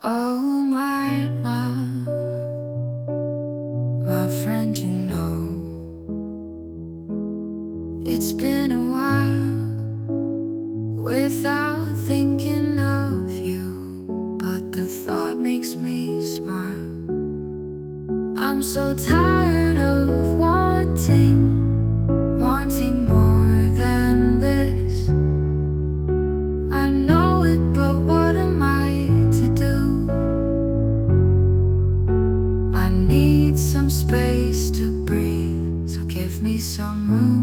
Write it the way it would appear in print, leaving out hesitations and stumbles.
Oh my love, my friend, it's been a while without thinking of you, but the thought makes me smile. I'm so tired of wanting more than this. I know it, but what am I to do? I need some space to breathe, so give me some room.